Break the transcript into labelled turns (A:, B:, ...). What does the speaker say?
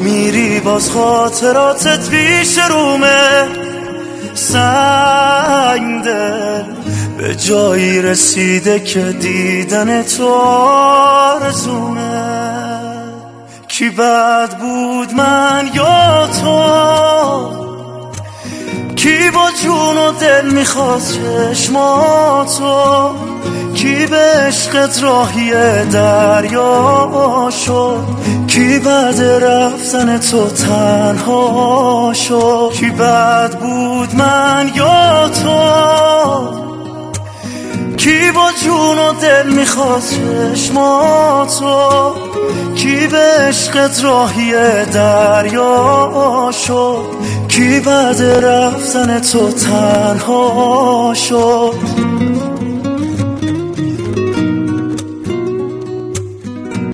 A: میری باز خاطراتت پیش رومه، سنگ دل به جایی رسیده که دیدن تو آرزومه. کی بد بود من یا تو؟ کی با جون و دل میخواست چشماتو؟ کی به عشقت راهی دریا شد؟ کی بعد رفتن تو تنها شد؟ کی بد بود من یا تو؟ کی با جون و دل میخواست چشماتو؟ کی به عشقت راهی دریا شد؟ کی بعد رفتن تو تنها شد؟